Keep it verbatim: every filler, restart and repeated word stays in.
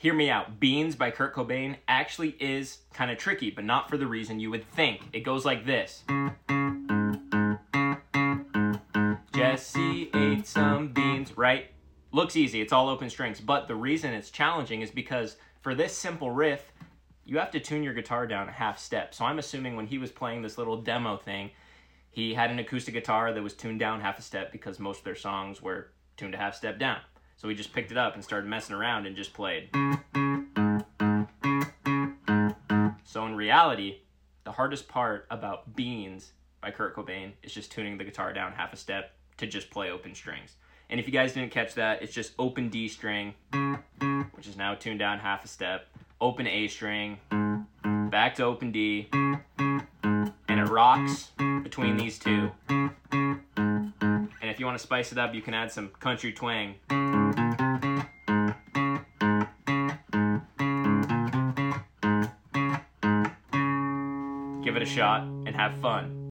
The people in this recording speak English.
hear me out. Beans by Kurt Cobain actually is kind of tricky, but not for the reason you would think. It goes like this. Jesse ate some beans, right? Looks easy, it's all open strings, but the reason it's challenging is because for this simple riff, you have to tune your guitar down a half step. So I'm assuming when he was playing this little demo thing, he had an acoustic guitar that was tuned down half a step because most of their songs were tuned a half step down. So he just picked it up and started messing around and just played. So in reality, the hardest part about Beans by Kurt Cobain is just tuning the guitar down half a step to just play open strings. And if you guys didn't catch that, it's just open D string, which is now tuned down half a step, open A string, back to open D, and it rocks between these two. And if you want to spice it up, you can add some country twang. Give it a shot and have fun.